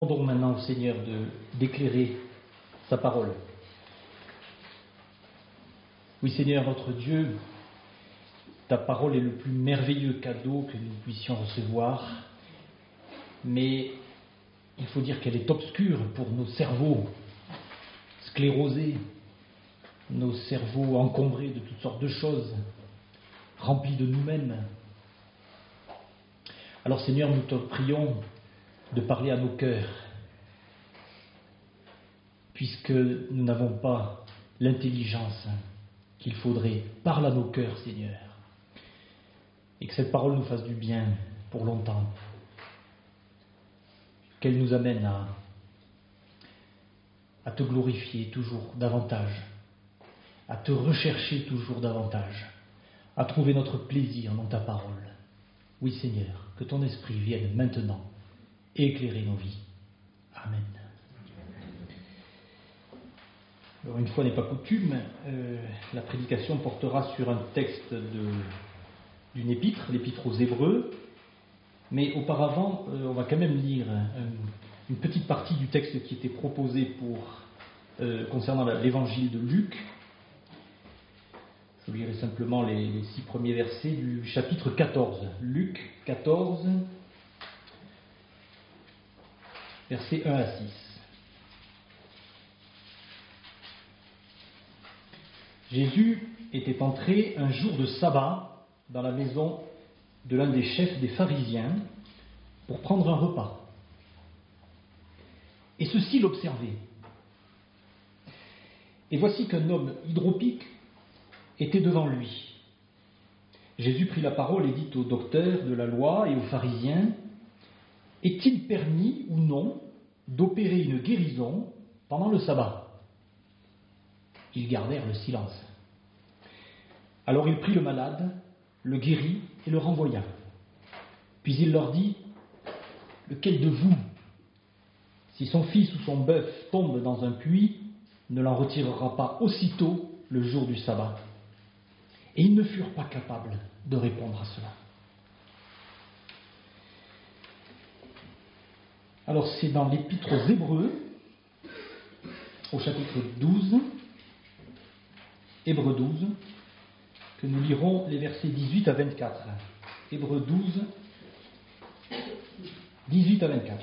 demandons maintenant au Seigneur d'éclairer sa parole. Oui Seigneur notre Dieu, ta parole est le plus merveilleux cadeau que nous puissions recevoir, mais il faut dire qu'elle est obscure pour nos cerveaux sclérosés, nos cerveaux encombrés de toutes sortes de choses, remplis de nous-mêmes. Alors Seigneur, nous te prions de parler à nos cœurs, puisque nous n'avons pas l'intelligence qu'il faudrait. Parle à nos cœurs, Seigneur, et que cette parole nous fasse du bien pour longtemps, qu'elle nous amène à te glorifier toujours davantage, à te rechercher toujours davantage, à trouver notre plaisir dans ta parole. Oui Seigneur, que ton esprit vienne maintenant éclairer nos vies. Amen. Alors une fois n'est pas coutume, la prédication portera sur un texte d'une épître, l'épître aux Hébreux, mais auparavant on va quand même lire une petite partie du texte qui était proposé concernant l'évangile de Luc. Je lirai simplement les 6 premiers versets du chapitre 14. Luc 14, versets 1 à 6. Jésus était entré un jour de sabbat dans la maison de l'un des chefs des pharisiens pour prendre un repas. Et ceux-ci l'observaient. Et voici qu'un homme hydropique était devant lui. Jésus prit la parole et dit aux docteurs de la loi et aux pharisiens: est-il permis ou non d'opérer une guérison pendant le sabbat? Ils gardèrent le silence. Alors il prit le malade, le guérit et le renvoya. Puis il leur dit: lequel de vous, si son fils ou son bœuf tombe dans un puits, ne l'en retirera pas aussitôt le jour du sabbat? Et ils ne furent pas capables de répondre à cela. Alors c'est dans l'épître aux Hébreux, au chapitre 12, Hébreux 12, que nous lirons les versets 18 à 24. Hébreux 12, 18 à 24.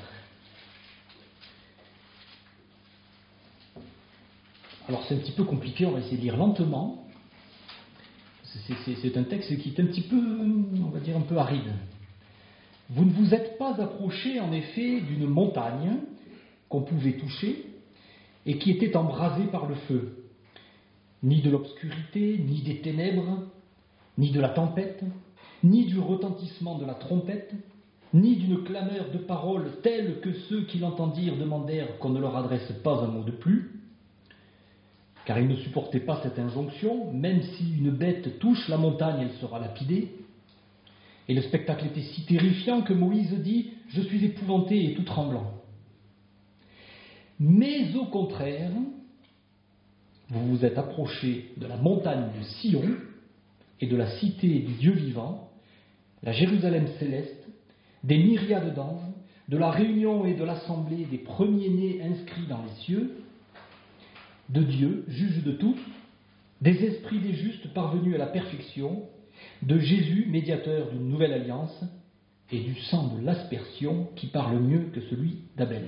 Alors c'est un petit peu compliqué, on va essayer de lire lentement. C'est un texte qui est un petit peu, on va dire, un peu aride. Vous ne vous êtes pas approché, en effet, d'une montagne qu'on pouvait toucher et qui était embrasée par le feu, ni de l'obscurité, ni des ténèbres, ni de la tempête, ni du retentissement de la trompette, ni d'une clameur de paroles telle que ceux qui l'entendirent demandèrent qu'on ne leur adresse pas un mot de plus, car ils ne supportaient pas cette injonction: même si une bête touche la montagne, elle sera lapidée. Et le spectacle était si terrifiant que Moïse dit: je suis épouvanté et tout tremblant. Mais au contraire, vous vous êtes approchés de la montagne de Sion et de la cité du Dieu vivant, la Jérusalem céleste, des myriades d'anges, de la réunion et de l'assemblée des premiers-nés inscrits dans les cieux, de Dieu, juge de tous, des esprits des justes parvenus à la perfection, de Jésus, médiateur d'une nouvelle alliance, et du sang de l'aspersion qui parle mieux que celui d'Abel.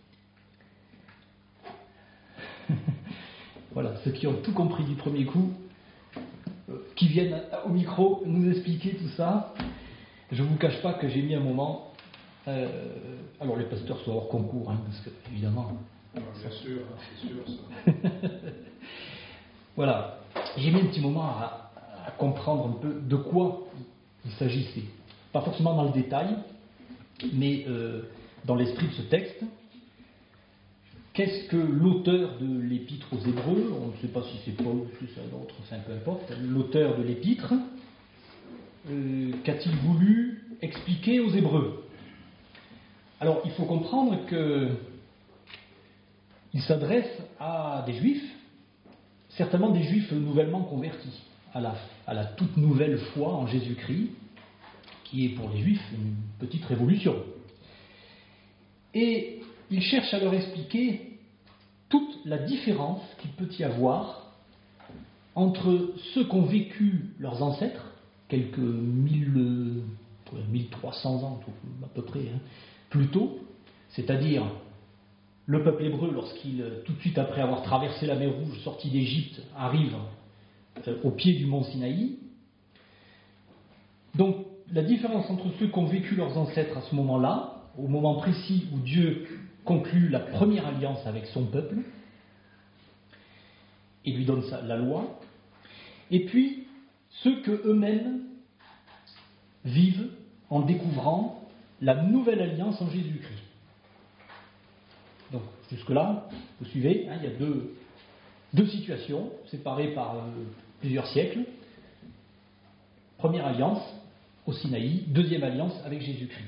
Voilà, ceux qui ont tout compris du premier coup, qui viennent au micro nous expliquer tout ça. Je ne vous cache pas que j'ai mis un moment. Alors les pasteurs sont hors concours, parce que évidemment. Alors, bien sûr, c'est sûr ça. Voilà, j'ai mis un petit moment à comprendre un peu de quoi il s'agissait. Pas forcément dans le détail, mais dans l'esprit de ce texte. Qu'est-ce que l'auteur de l'épître aux Hébreux, on ne sait pas si c'est Paul ou si c'est un autre, c'est un peu importe, l'auteur de l'épître, qu'a-t-il voulu expliquer aux Hébreux? Alors, il faut comprendre qu'il s'adresse à des Juifs, certainement des Juifs nouvellement convertis à la toute nouvelle foi en Jésus-Christ, qui est pour les Juifs une petite révolution. Et il cherche à leur expliquer toute la différence qu'il peut y avoir entre ceux qu'ont vécu leurs ancêtres, quelques 1300 ans à peu près, plus tôt, c'est-à-dire le peuple hébreu, lorsqu'il, tout de suite après avoir traversé la mer Rouge, sorti d'Égypte, arrive au pied du mont Sinaï. Donc, la différence entre ceux qui ont vécu leurs ancêtres à ce moment-là, au moment précis où Dieu conclut la première alliance avec son peuple, et lui donne la loi, et puis ceux que eux-mêmes vivent en découvrant la nouvelle alliance en Jésus-Christ. Donc, jusque-là, vous suivez, il y a deux situations, séparées par plusieurs siècles. Première alliance au Sinaï, deuxième alliance avec Jésus-Christ.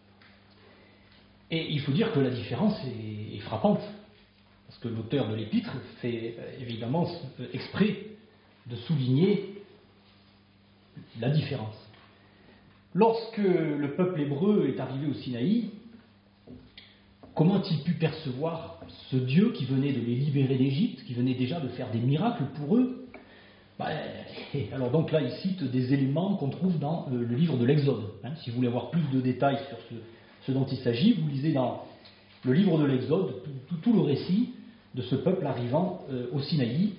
Et il faut dire que la différence est frappante, parce que l'auteur de l'épître fait évidemment exprès de souligner la différence. Lorsque le peuple hébreu est arrivé au Sinaï, comment a-t-il pu percevoir ce Dieu qui venait de les libérer d'Égypte, qui venait déjà de faire des miracles pour eux? Alors donc là, il cite des éléments qu'on trouve dans le livre de l'Exode. Si vous voulez avoir plus de détails sur ce dont il s'agit, vous lisez dans le livre de l'Exode tout le récit de ce peuple arrivant au Sinaï.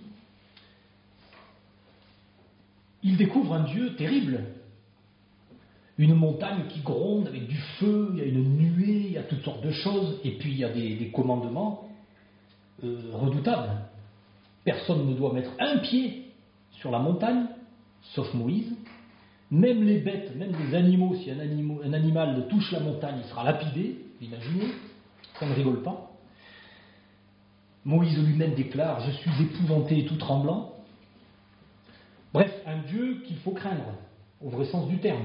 Il découvre un Dieu terrible, une montagne qui gronde avec du feu, il y a une nuée, il y a toutes sortes de choses, et puis il y a des commandements redoutables. Personne ne doit mettre un pied sur la montagne, sauf Moïse. Même les bêtes, même les animaux, si un animal touche la montagne, il sera lapidé, imaginez, ça ne rigole pas. Moïse lui-même déclare « Je suis épouvanté et tout tremblant ». Bref, un Dieu qu'il faut craindre, au vrai sens du terme.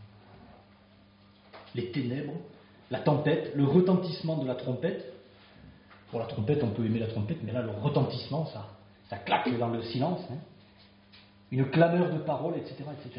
Les ténèbres, la tempête, le retentissement de la trompette. Pour la trompette, on peut aimer la trompette, mais là, le retentissement, ça claque dans le silence. Une clameur de paroles, etc., etc.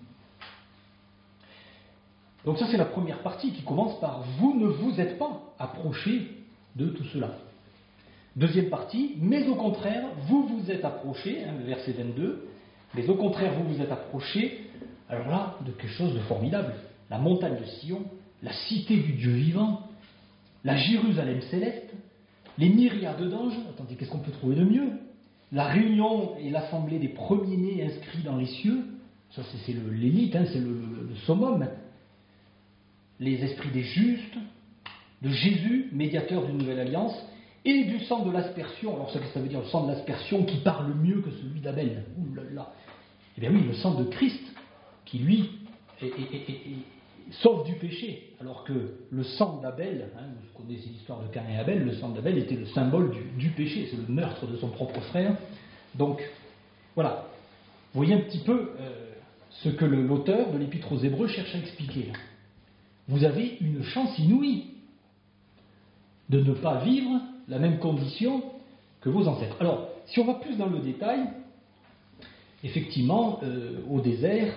Donc ça, c'est la première partie qui commence par « Vous ne vous êtes pas approchés de tout cela ». Deuxième partie, mais au contraire, vous vous êtes approchés, le verset 22, mais au contraire, vous vous êtes approchés, alors là, de quelque chose de formidable. La montagne de Sion, la cité du Dieu vivant, la Jérusalem céleste, les myriades d'anges, attendez, qu'est-ce qu'on peut trouver de mieux? La réunion et l'assemblée des premiers-nés inscrits dans les cieux, ça c'est l'élite, c'est le summum. Les esprits des justes, de Jésus, médiateur d'une nouvelle alliance, et du sang de l'aspersion. Alors ça, qu'est-ce que ça veut dire, le sang de l'aspersion qui parle mieux que celui d'Abel? Ouh là là. Eh bien oui, le sang de Christ, qui lui sauve du péché, alors que le sang d'Abel, vous connaissez l'histoire de Caïn et Abel, le sang d'Abel était le symbole du péché, c'est le meurtre de son propre frère. Donc, voilà. Vous voyez un petit peu ce que l'auteur de l'Épître aux Hébreux cherche à expliquer. Vous avez une chance inouïe de ne pas vivre la même condition que vos ancêtres. Alors, si on va plus dans le détail, effectivement, au désert,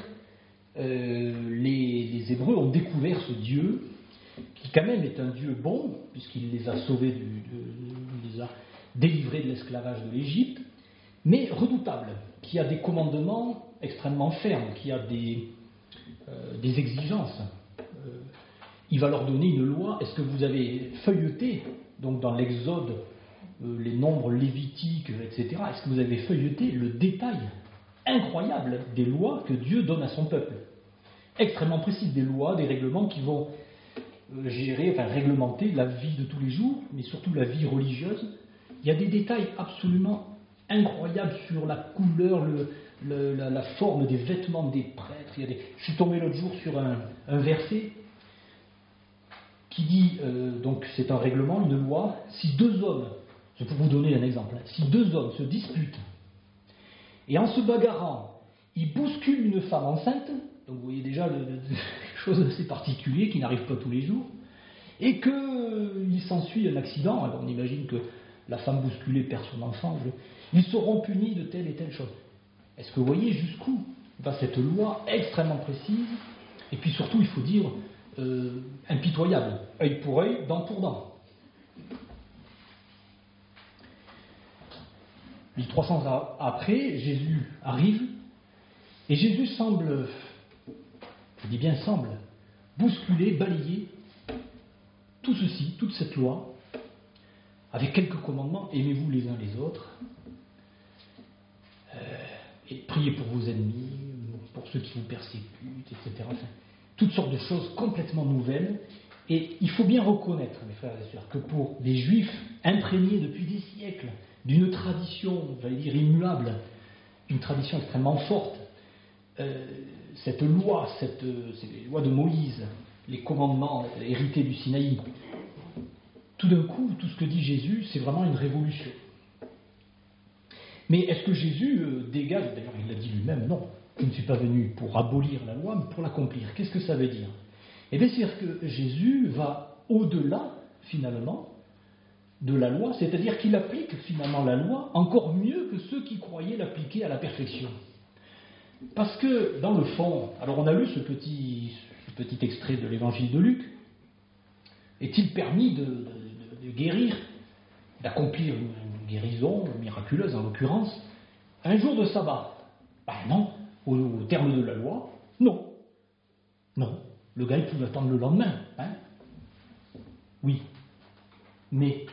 les Hébreux ont découvert ce Dieu, qui quand même est un Dieu bon, puisqu'il les a sauvés, il les a délivrés de l'esclavage de l'Égypte, mais redoutable, qui a des commandements extrêmement fermes, qui a des exigences. Il va leur donner une loi. Est-ce que vous avez feuilleté, donc dans l'Exode, les nombres lévitiques, etc., est-ce que vous avez feuilleté le détail incroyable des lois que Dieu donne à son peuple? Extrêmement précises, des lois, des règlements qui vont réglementer la vie de tous les jours, mais surtout la vie religieuse. Il y a des détails absolument incroyables sur la couleur, la forme des vêtements des prêtres. Je suis tombé l'autre jour sur un verset qui dit, donc c'est un règlement, une loi, si deux hommes, je peux vous donner un exemple, si deux hommes se disputent, et en se bagarrant, ils bousculent une femme enceinte, donc vous voyez déjà quelque chose d'assez particulier qui n'arrive pas tous les jours, et qu'il s'ensuit un accident, alors on imagine que la femme bousculée perd son enfant, ils seront punis de telle et telle chose. Est-ce que vous voyez jusqu'où va cette loi extrêmement précise, et puis surtout, il faut dire, impitoyable, œil pour œil, dent pour dent. 1300 ans après, Jésus arrive, et Jésus semble, je dis bien semble, bousculer, balayer tout ceci, toute cette loi, avec quelques commandements, aimez-vous les uns les autres, et priez pour vos ennemis, pour ceux qui vous persécutent, etc. Enfin, toutes sortes de choses complètement nouvelles. Et il faut bien reconnaître, mes frères et sœurs, que pour des Juifs imprégnés depuis des siècles d'une tradition, j'allais dire immuable, une tradition extrêmement forte, cette loi, c'est les lois de Moïse, les commandements hérités du Sinaï, tout d'un coup, tout ce que dit Jésus, c'est vraiment une révolution. Mais est-ce que Jésus dégage, d'ailleurs il l'a dit lui-même, non, je ne suis pas venu pour abolir la loi, mais pour l'accomplir. Qu'est-ce que ça veut dire ? Eh bien, c'est-à-dire que Jésus va au-delà, finalement, de la loi, c'est-à-dire qu'il applique finalement la loi encore mieux que ceux qui croyaient l'appliquer à la perfection. Parce que, dans le fond, alors on a lu ce petit extrait de l'évangile de Luc, est-il permis de guérir, d'accomplir une guérison miraculeuse en l'occurrence, un jour de sabbat ? Ben non, au terme de la loi, non. Non, le gars il pouvait attendre le lendemain, hein ? Oui, mais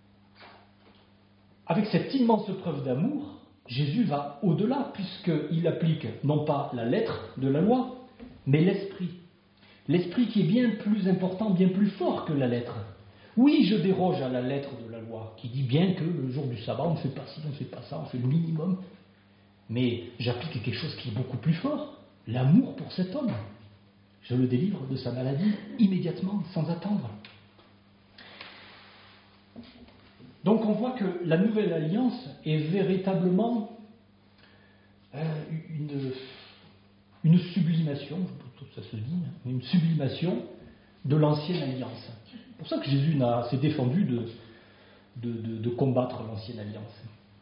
avec cette immense preuve d'amour, Jésus va au-delà, puisqu'il applique non pas la lettre de la loi, mais l'esprit. L'esprit qui est bien plus important, bien plus fort que la lettre. Oui, je déroge à la lettre de la loi, qui dit bien que le jour du sabbat, on ne fait pas ci, on ne fait pas ça, on fait le minimum. Mais j'applique quelque chose qui est beaucoup plus fort, l'amour pour cet homme. Je le délivre de sa maladie immédiatement, sans attendre. Donc on voit que la nouvelle alliance est véritablement une sublimation, ça se dit, une sublimation de l'ancienne alliance. C'est pour ça que Jésus s'est défendu de combattre l'ancienne alliance.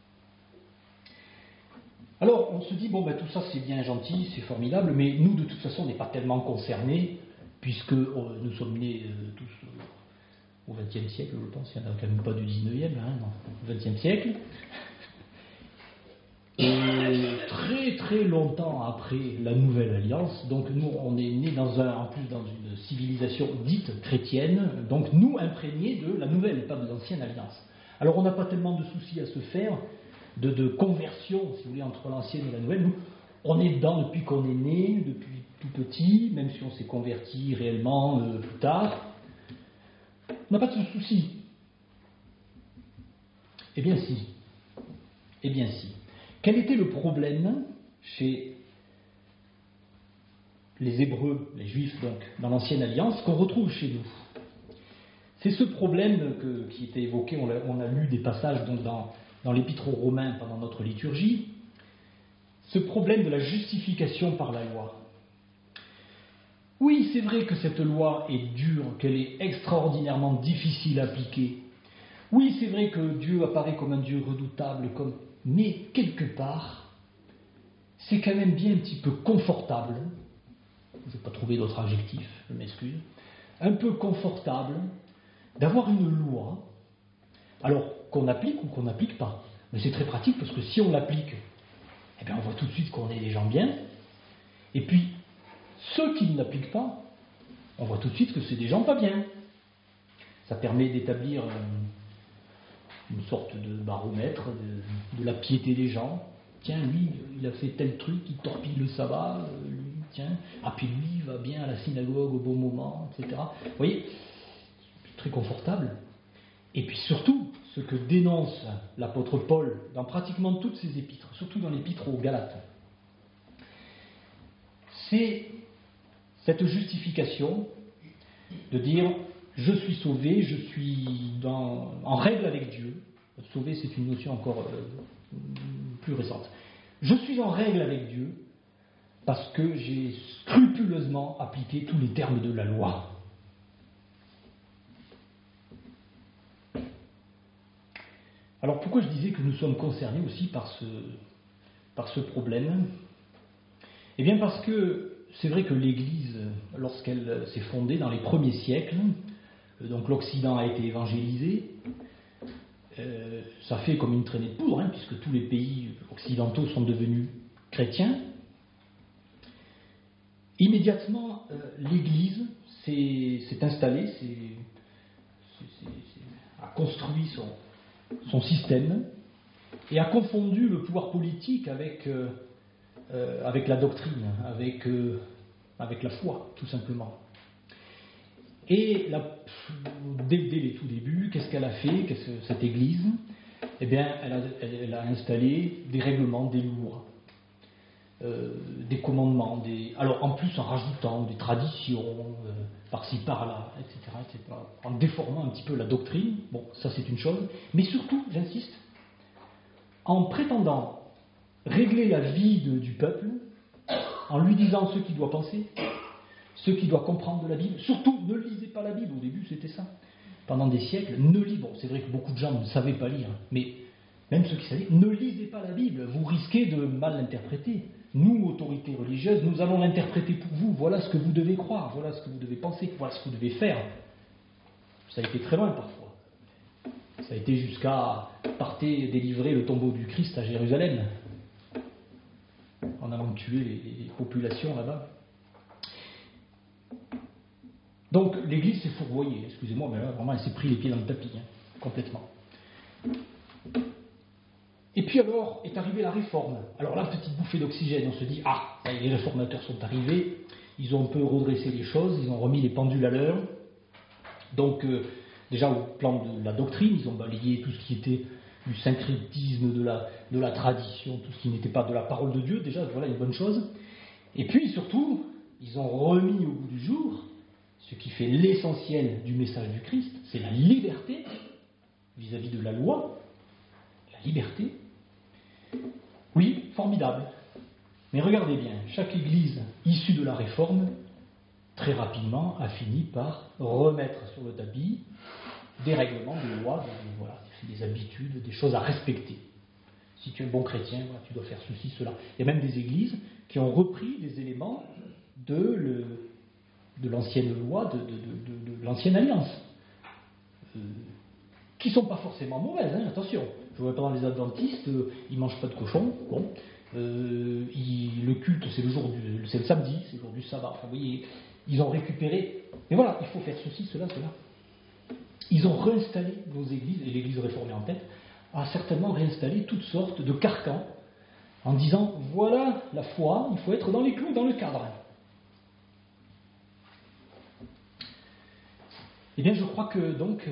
Alors on se dit, tout ça c'est bien gentil, c'est formidable, mais nous de toute façon on n'est pas tellement concernés, puisque nous sommes nés tous au XXe siècle, je pense, il n'y en a quand même pas du XIXe, au XXe siècle. Et très très longtemps après la Nouvelle Alliance, donc nous on est nés en plus dans une civilisation dite chrétienne, donc nous imprégnés de la Nouvelle et pas de l'Ancienne Alliance. Alors on n'a pas tellement de soucis à se faire de conversion, si vous voulez, entre l'Ancienne et la Nouvelle. Nous, on est dedans depuis qu'on est né, depuis tout petit, même si on s'est converti réellement plus tard. On n'a pas de soucis. Eh bien si. Eh bien si. Quel était le problème chez les Hébreux, les Juifs donc, dans l'Ancienne Alliance, qu'on retrouve chez nous ? C'est ce problème qui était évoqué, on a lu des passages donc, dans l'Épître aux Romains pendant notre liturgie, ce problème de la justification par la loi. Oui, c'est vrai que cette loi est dure, qu'elle est extraordinairement difficile à appliquer. Oui, c'est vrai que Dieu apparaît comme un Dieu redoutable, mais quelque part, c'est quand même bien un petit peu confortable, je ne vais pas trouver d'autre adjectif, je m'excuse, un peu confortable d'avoir une loi, alors qu'on applique ou qu'on n'applique pas. Mais c'est très pratique parce que si on l'applique, eh bien on voit tout de suite qu'on est des gens bien, et puis ceux qui ne l'appliquent pas, on voit tout de suite que c'est des gens pas bien. Ça permet d'établir une sorte de baromètre de la piété des gens. Tiens, lui, il a fait tel truc, il torpille le sabbat, lui, tiens, puis lui, il va bien à la synagogue au bon moment, etc. Vous voyez, c'est très confortable. Et puis surtout, ce que dénonce l'apôtre Paul dans pratiquement toutes ses épîtres, surtout dans l'épître aux Galates, c'est cette justification de dire je suis sauvé, je suis en règle avec Dieu. Sauvé, c'est une notion encore plus récente. Je suis en règle avec Dieu parce que j'ai scrupuleusement appliqué tous les termes de la loi. Alors pourquoi je disais que nous sommes concernés aussi par ce problème ? Eh bien parce que c'est vrai que l'Église, lorsqu'elle s'est fondée dans les premiers siècles, Donc l'Occident a été évangélisé. Ça fait comme une traînée de poudre, puisque tous les pays occidentaux sont devenus chrétiens. Immédiatement, l'Église s'est installée, a construit son système et a confondu le pouvoir politique avec la doctrine, avec la foi, tout simplement. Et dès les tout débuts, qu'est-ce qu'elle a fait, cette Église? Eh bien, elle a installé des règlements, des lois, des commandements, alors en plus en rajoutant des traditions, par-ci, par-là, etc., en déformant un petit peu la doctrine. Bon, ça c'est une chose. Mais surtout, j'insiste, en prétendant régler la vie du peuple, en lui disant ce qu'il doit penser, ce qu'il doit comprendre de la Bible. Surtout, ne lisez pas la Bible. Au début, c'était ça. Pendant des siècles, bon, c'est vrai que beaucoup de gens ne savaient pas lire, mais même ceux qui savaient, ne lisez pas la Bible. Vous risquez de mal l'interpréter. Nous, autorités religieuses, nous allons l'interpréter pour vous. Voilà ce que vous devez croire, voilà ce que vous devez penser, voilà ce que vous devez faire. Ça a été très loin parfois. Ça a été jusqu'à partez délivrer le tombeau du Christ à Jérusalem, en allant tuer les populations là-bas. Donc l'Église s'est fourvoyée, excusez-moi, mais là vraiment elle s'est pris les pieds dans le tapis, complètement. Et puis alors est arrivée la Réforme. Alors là, petite bouffée d'oxygène, on se dit, les réformateurs sont arrivés, ils ont un peu redressé les choses, ils ont remis les pendules à l'heure. Donc déjà au plan de la doctrine, ils ont balayé tout ce qui était du syncrétisme, de la tradition, tout ce qui n'était pas de la parole de Dieu, déjà voilà une bonne chose. Et puis surtout, ils ont remis au goût du jour ce qui fait l'essentiel du message du Christ, c'est la liberté vis-à-vis de la loi. La liberté. Oui, formidable. Mais regardez bien, chaque église issue de la Réforme, très rapidement, a fini par remettre sur le tapis des règlements, des lois, des habitudes, des choses à respecter. Si tu es un bon chrétien, tu dois faire ceci, cela. Il y a même des églises qui ont repris des éléments de l'ancienne loi, de l'ancienne alliance, qui ne sont pas forcément mauvaises, attention. Je ne vois pas dans les adventistes, ils ne mangent pas de cochon, bon. Le culte, c'est le samedi, c'est le jour du sabbat. Enfin, vous voyez, ils ont récupéré. Mais voilà, il faut faire ceci, cela, cela. Ils ont réinstallé nos églises, et l'Église réformée en tête, a certainement réinstallé toutes sortes de carcans, en disant, voilà la foi, il faut être dans les clous, dans le cadre. Eh bien, je crois que donc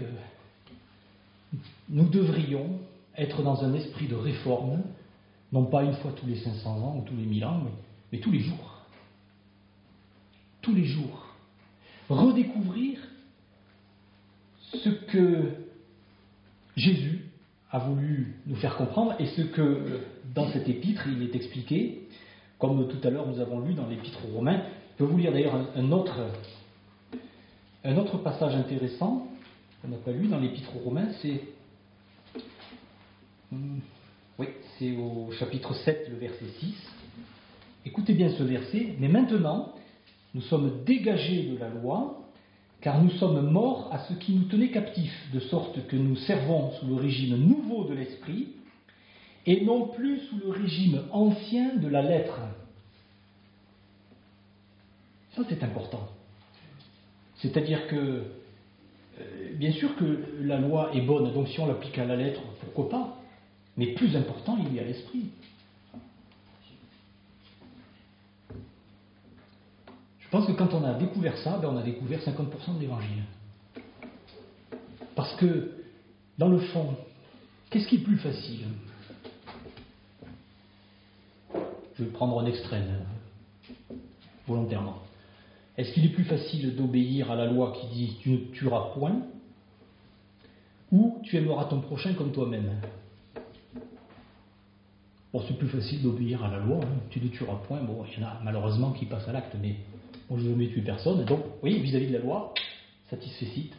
nous devrions être dans un esprit de réforme, non pas une fois tous les 500 ans ou tous les 1000 ans, mais tous les jours. Tous les jours. Redécouvrir ce que Jésus a voulu nous faire comprendre et ce que, dans cet épître, il est expliqué, comme tout à l'heure nous avons lu dans l'épître aux Romains. Je vais vous lire d'ailleurs un autre passage intéressant qu'on n'a pas lu dans l'Épître aux Romains, c'est au chapitre 7, le verset 6. Écoutez bien ce verset. Mais maintenant, nous sommes dégagés de la loi, car nous sommes morts à ce qui nous tenait captifs, de sorte que nous servons sous le régime nouveau de l'esprit, et non plus sous le régime ancien de la lettre. Ça, c'est important. C'est-à-dire que, bien sûr que la loi est bonne, donc si on l'applique à la lettre, pourquoi pas? Mais plus important, il y a l'esprit. Je pense que quand on a découvert ça, on a découvert 50% de l'Évangile. Parce que, dans le fond, qu'est-ce qui est plus facile? Je vais prendre un extrême, volontairement. Est-ce qu'il est plus facile d'obéir à la loi qui dit « tu ne tueras point » ou « tu aimeras ton prochain comme toi-même » ? Bon, c'est plus facile d'obéir à la loi, tu ne tueras point. Bon, il y en a malheureusement qui passent à l'acte, mais moi je ne veux jamais tuer personne. Donc, oui, vis-à-vis de la loi, satisfait.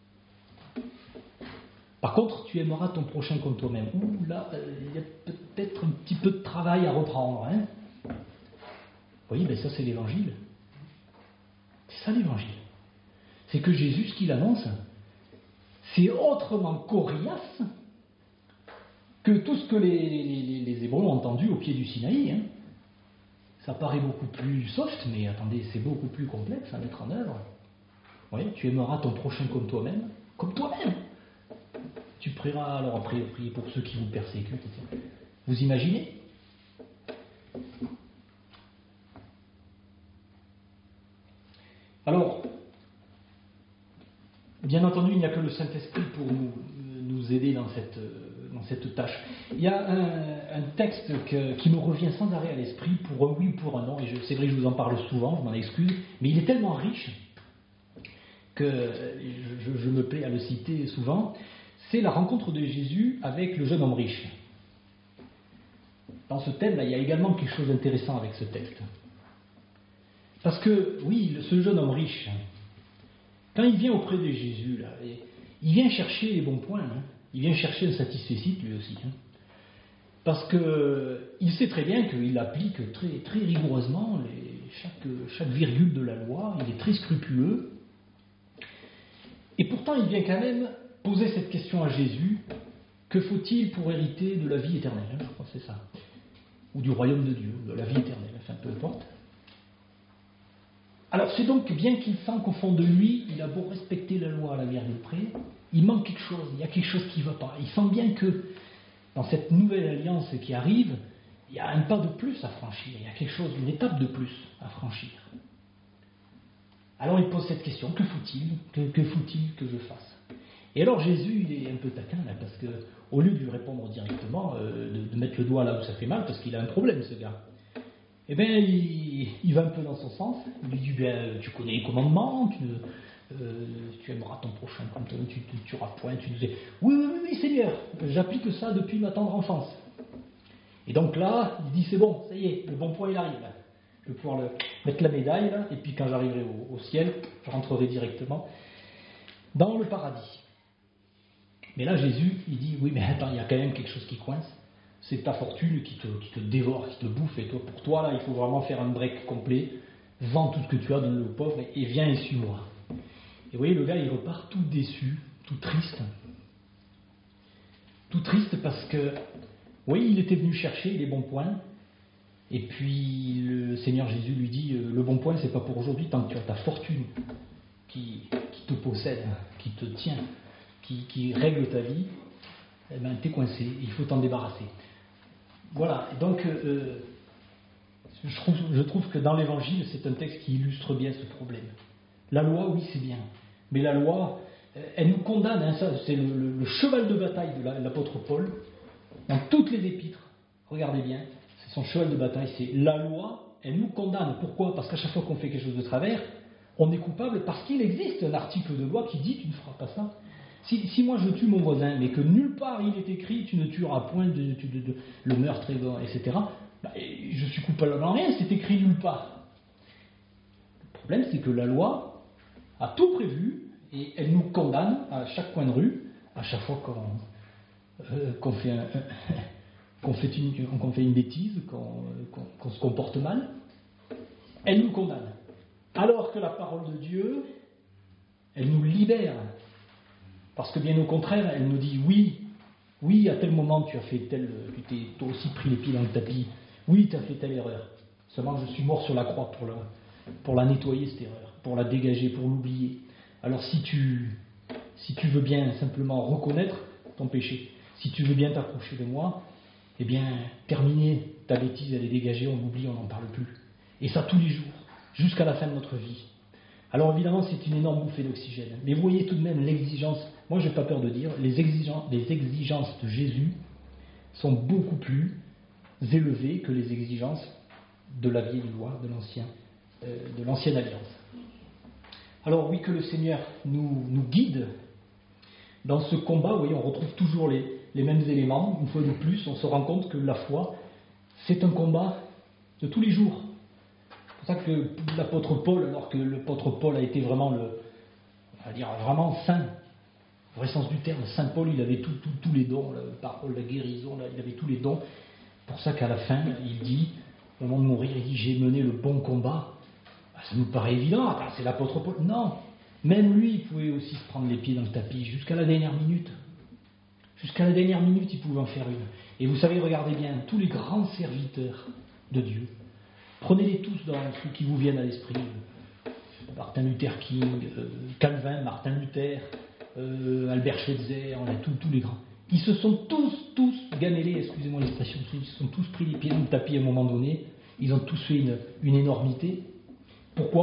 Par contre, tu aimeras ton prochain comme toi-même. Ouh là, il y a peut-être un petit peu de travail à reprendre. Vous voyez, ben ça c'est l'évangile. C'est ça l'évangile. C'est que Jésus, ce qu'il annonce, c'est autrement coriace que tout ce que les Hébreux ont entendu au pied du Sinaï. Hein. Ça paraît beaucoup plus soft, mais attendez, c'est beaucoup plus complexe à mettre en œuvre. Oui, tu aimeras ton prochain comme toi-même, comme toi-même. Tu prieras, alors après, priez pour ceux qui vous persécutent, etc. Vous imaginez ? Alors, bien entendu, il n'y a que le Saint-Esprit pour nous aider dans cette tâche. Il y a un texte qui me revient sans arrêt à l'esprit, pour un oui ou pour un non, et c'est vrai que je vous en parle souvent, je m'en excuse, mais il est tellement riche que je me plais à le citer souvent. C'est la rencontre de Jésus avec le jeune homme riche. Dans ce thème-là, il y a également quelque chose d'intéressant avec ce texte. Parce que, oui, ce jeune homme riche, quand il vient auprès de Jésus, là, il vient chercher les bons points, hein. Il vient chercher un satisfecit lui aussi. Hein. Parce qu'il sait très bien qu'il applique très, très rigoureusement chaque virgule de la loi, il est très scrupuleux. Et pourtant, il vient quand même poser cette question à Jésus, que faut-il pour hériter de la vie éternelle, hein, je crois que c'est ça, ou du royaume de Dieu, de la vie éternelle, enfin peu importe. Alors c'est donc bien qu'il sent qu'au fond de lui, il a beau respecter la loi à la virgule près, il manque quelque chose, il y a quelque chose qui ne va pas. Il sent bien que dans cette nouvelle alliance qui arrive, il y a un pas de plus à franchir, il y a quelque chose, une étape de plus à franchir. Alors il pose cette question, que faut-il que je fasse ? Et alors Jésus, il est un peu taquin là, parce que au lieu de lui répondre directement, de mettre le doigt là où ça fait mal, parce qu'il a un problème ce gars, eh bien il va un peu dans son sens, il lui dit, tu connais les commandements, tu aimeras ton prochain comme toi, tu tueras point, tu disais, oui Seigneur, j'applique ça depuis ma tendre enfance. Et donc là, il dit, c'est bon, ça y est, le bon point il arrive là. Je vais pouvoir mettre la médaille là, et puis quand j'arriverai au ciel, je rentrerai directement dans le paradis. Mais là, Jésus, il dit, oui, mais attends, il y a quand même quelque chose qui coince. C'est ta fortune qui te dévore, qui te bouffe. Et toi, pour toi, là, il faut vraiment faire un break complet. Vends tout ce que tu as, donne-le aux pauvres, et viens et suis-moi. Et vous voyez, le gars, il repart tout déçu, tout triste. Tout triste parce que, oui, il était venu chercher les bons points. Et puis, le Seigneur Jésus lui dit, le bon point, c'est pas pour aujourd'hui, tant que tu as ta fortune qui te possède, qui te tient, qui règle ta vie, eh ben, t'es coincé, il faut t'en débarrasser. Voilà, et donc je trouve que dans l'Évangile, c'est un texte qui illustre bien ce problème. La loi, oui, c'est bien, mais la loi, elle nous condamne, hein, ça, c'est le cheval de bataille de l'apôtre Paul, dans toutes les épîtres, regardez bien, c'est son cheval de bataille, c'est la loi, elle nous condamne. Pourquoi ? Parce qu'à chaque fois qu'on fait quelque chose de travers, on est coupable parce qu'il existe un article de loi qui dit tu ne feras pas ça. Si moi je tue mon voisin, mais que nulle part il est écrit tu ne tueras point le meurtre, etc., je suis coupable en rien, c'est écrit nulle part. Le problème c'est que la loi a tout prévu et elle nous condamne à chaque coin de rue, à chaque fois qu'on fait une bêtise, qu'on se comporte mal, elle nous condamne. Alors que la parole de Dieu, elle nous libère. Parce que bien au contraire, elle nous dit oui, à tel moment tu as fait tu t'es toi aussi pris les pieds dans le tapis, oui, tu as fait telle erreur. Seulement je suis mort sur la croix pour la nettoyer cette erreur, pour la dégager, pour l'oublier. Alors si tu veux bien simplement reconnaître ton péché, si tu veux bien t'approcher de moi, eh bien, terminer ta bêtise, elle est dégagée, on l'oublie, on n'en parle plus. Et ça tous les jours, jusqu'à la fin de notre vie. Alors évidemment, c'est une énorme bouffée d'oxygène. Mais vous voyez tout de même l'exigence, moi je n'ai pas peur de dire, les exigences de Jésus sont beaucoup plus élevées que les exigences de la vieille loi, de l'ancienne alliance. Alors oui, que le Seigneur nous guide dans ce combat. Vous voyez, on retrouve toujours les mêmes éléments. Une fois de plus, on se rend compte que la foi, c'est un combat de tous les jours. C'est pour ça que l'apôtre Paul, alors que l'apôtre Paul a été vraiment vraiment saint, au vrai sens du terme, saint Paul, il avait tous les dons, la parole, la guérison, il avait tous les dons. C'est pour ça qu'à la fin, il dit, au moment de mourir, il dit, j'ai mené le bon combat. Ça nous paraît évident, c'est l'apôtre Paul. Non, Même lui, il pouvait aussi se prendre les pieds dans le tapis jusqu'à la dernière minute. Jusqu'à la dernière minute, il pouvait en faire une. Et vous savez, regardez bien, tous les grands serviteurs de Dieu, prenez-les tous dans ceux qui vous viennent à l'esprit. Martin Luther King, Calvin, Martin Luther, Albert Schweitzer, on a tous les grands. Ils se sont tous gamellés, excusez-moi l'expression, ils se sont tous pris les pieds dans le tapis à un moment donné. Ils ont tous fait une énormité. Pourquoi ?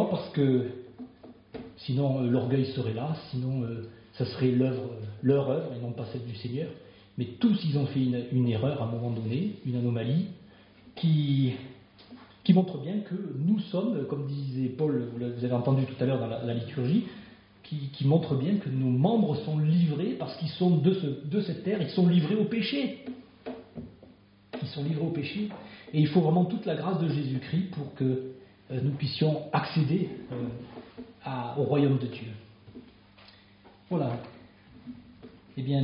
Parce que sinon l'orgueil serait là, sinon ça serait leur œuvre et non pas celle du Seigneur. Mais tous ils ont fait une erreur à un moment donné, une anomalie, qui montre bien que nous sommes, comme disait Paul, vous avez entendu tout à l'heure dans la liturgie, qui montre bien que nos membres sont livrés, parce qu'ils sont de cette terre, ils sont livrés au péché. Ils sont livrés au péché. Et il faut vraiment toute la grâce de Jésus-Christ pour que nous puissions accéder au royaume de Dieu. Voilà. Eh bien,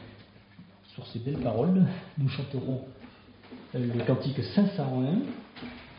sur ces belles paroles, nous chanterons le cantique 501.